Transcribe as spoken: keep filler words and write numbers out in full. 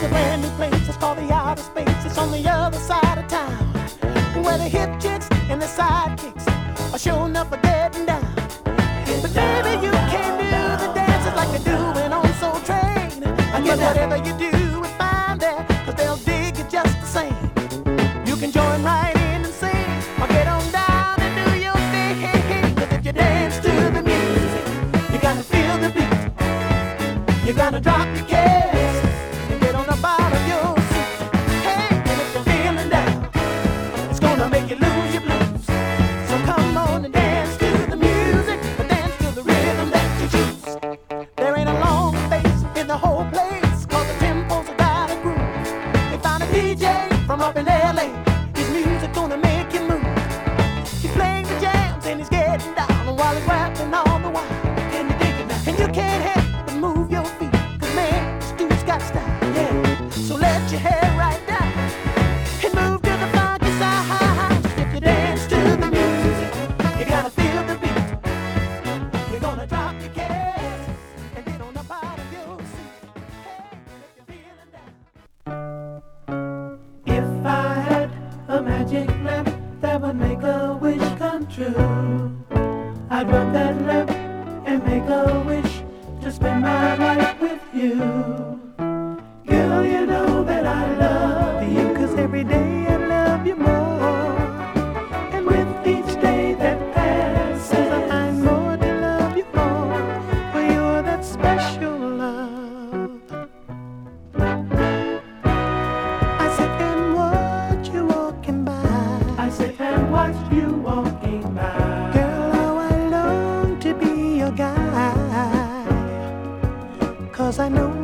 There's a brand new place, it's called the outer space. It's on the other side of town, where the hip chicks and the sidekicks are showing up for getting down. But baby, you can't do the dances like they do in on Soul Train. But whatever you do is fine there, cause they'll dig it just the same. You can join right in and sing, or get on down and do your thing. Cause if you dance to the music, you gotta feel the beat. You're gonna drop your cares and get on the bottom of your seat. Hey, and if you're feeling down, it's gonna make you lose your blues. So come on and dance to the music, but dance to the rhythm that you choose. There ain't a long face in the whole place, cause the tempo's got a groove. They found a D J from up in L A, his music gonna make you move. He's playing the jams and he's getting down while he's rapping all the while. Can you dig it now? And you can't help but move your feet, cause man, this dude's got style, yeah. So let your hair right down and move to the funky side. If you dance to the music, you gotta feel the beat. You're gonna drop your cares and get on the bottom of your seat. Hey, if you're feeling down. If I had a magic lamp that would make a wish come true, I'd rub that lamp and make a wish to spend my life with you. Girl, you know that I love you, cause every day I love you more. And with each day that passes, I find more to love you for, for you're that special love. I sit and watch you walking by. I sit and watch you walking by. Girl, how I long to be your guy, cause I know